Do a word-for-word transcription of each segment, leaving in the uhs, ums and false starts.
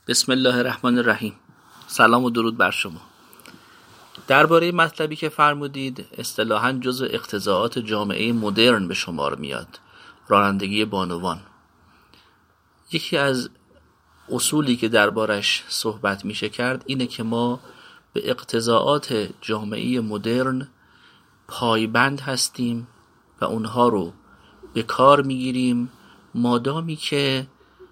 بسم الله الرحمن الرحیم. سلام و درود بر شما. درباره مطلبی که فرمودید، اصطلاحاً جزء اقتضاعات جامعه مدرن به شمار میاد، رانندگی بانوان. یکی از اصولی که دربارش صحبت میشه کرد اینه که ما به اقتضاعات جامعه مدرن پایبند هستیم و اونها رو به کار میگیریم مادامی که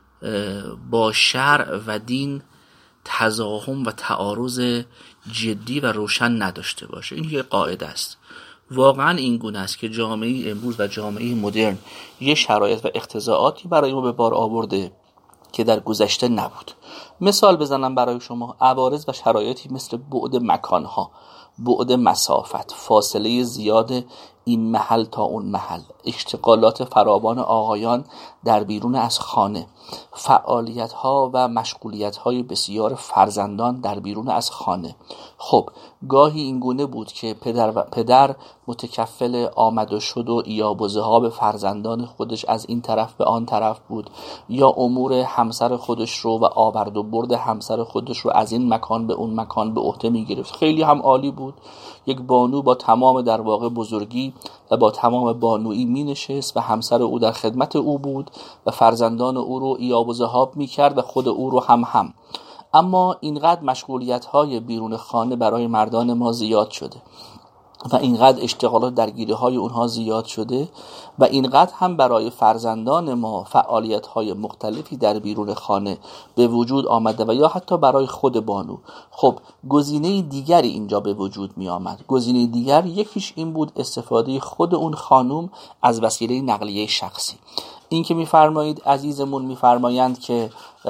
با شرع و دین تزاحم و تعارض جدی و روشن نداشته باشه. این یه قاعده است. واقعا این گونه است که جامعه امروز و جامعه مدرن یه شرایط و اقتضاعاتی برای ما به بار آورده که در گذشته نبود. مثال بزنم برای شما، عوارض و شرایطی مثل بعد مکانها، بعد مسافت، فاصله زیاد این محل تا اون محل، اشتغالات فراوان آقایان در بیرون از خانه، فعالیت‌ها و مشغولیت‌های بسیار فرزندان در بیرون از خانه. خب گاهی این گونه بود که پدر و پدر متکفل آمد و شد و ایاب و ذهاب فرزندان خودش از این طرف به آن طرف بود، یا امور همسر خودش رو و آورد و برد همسر خودش رو از این مکان به اون مکان به عهده می‌گرفت. خیلی هم عالی بود. یک بانو با تمام در واقع بزرگی و با تمام بانویی می نشست و همسر او در خدمت او بود و فرزندان او رو ایاب و ذهاب می کرد و خود او رو هم هم. اما اینقدر مشغولیت های بیرون خانه برای مردان ما زیاد شده و اینقدر اشتغالات درگیری های اونها زیاد شده و اینقدر هم برای فرزندان ما فعالیت های مختلفی در بیرون خانه به وجود آمده و یا حتی برای خود بانو. خب گزینه دیگری اینجا به وجود می آمد. گزینه دیگر یکیش این بود استفاده خود اون خانوم از وسیله نقلیه شخصی. این که میفرمایید عزیزمون میفرمایند که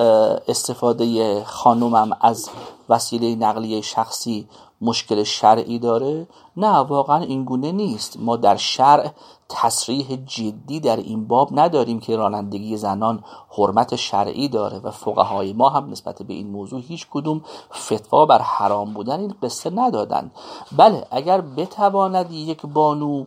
استفاده خانومم از وسیله نقلیه شخصی مشکل شرعی داره، نه واقعا این گونه نیست. ما در شرع تصریح جدی در این باب نداریم که رانندگی زنان حرمت شرعی داره و فقهای ما هم نسبت به این موضوع هیچ کدوم فتوا بر حرام بودن این قصه ندادن. بله اگر بتواند یک بانو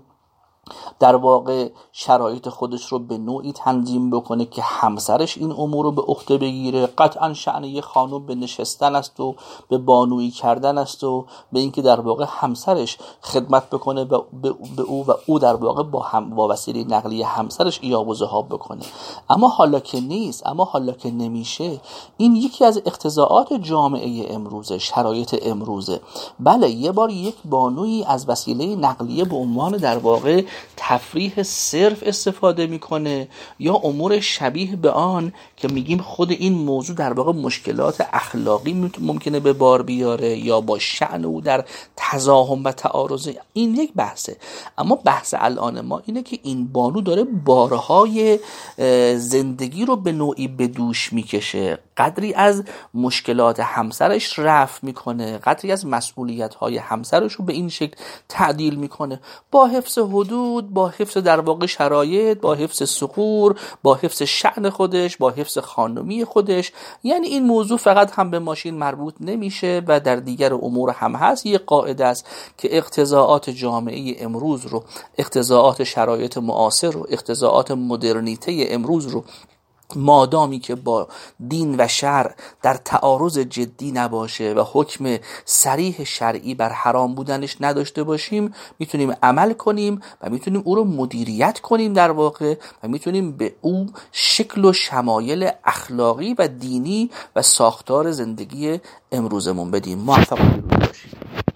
در واقع شرایط خودش رو به نوعی تنظیم بکنه که همسرش این امور رو به عهده بگیره، قطعا شأن یک خانم به نشستن است و به بانویی کردن است و به اینکه در واقع همسرش خدمت بکنه و به او و او در واقع با هم با وسیله نقلیه همسرش ایاب و ذهاب بکنه. اما حالا که نیست، اما حالا که نمیشه، این یکی از اقتضاعات جامعه امروزه، شرایط امروزه. بله یه بار یک بانویی از وسیله نقلیه به عنوان در واقع تفریح صرف استفاده میکنه یا امور شبیه به آن که میگیم خود این موضوع در واقع مشکلات اخلاقی ممکنه به بار بیاره یا با شأن او در تزاحم و تعارض، این یک بحثه. اما بحث الان ما اینه که این بانو داره بارهای زندگی رو به نوعی به دوش میکشه، قدری از مشکلات همسرش رفع میکنه، قدری از مسئولیت‌های همسرش رو به این شکل تعدیل میکنه، با حفظ حدود، با حفظ در واقع شرایط، با حفظ ثغور، با حفظ شأن خودش، با حفظ خانمی خودش. یعنی این موضوع فقط هم به ماشین مربوط نمیشه و در دیگر امور هم هست. یه قاعده است که اقتضاعات جامعه امروز رو، اقتضاعات شرایط معاصر رو، اقتضاعات مدرنیته امروز رو مادامی که با دین و شرع در تعارض جدی نباشه و حکم صریح شرعی بر حرام بودنش نداشته باشیم، میتونیم عمل کنیم و میتونیم او رو مدیریت کنیم در واقع و میتونیم به او شکل و شمایل اخلاقی و دینی و ساختار زندگی امروزمون بدیم. موفق باشید.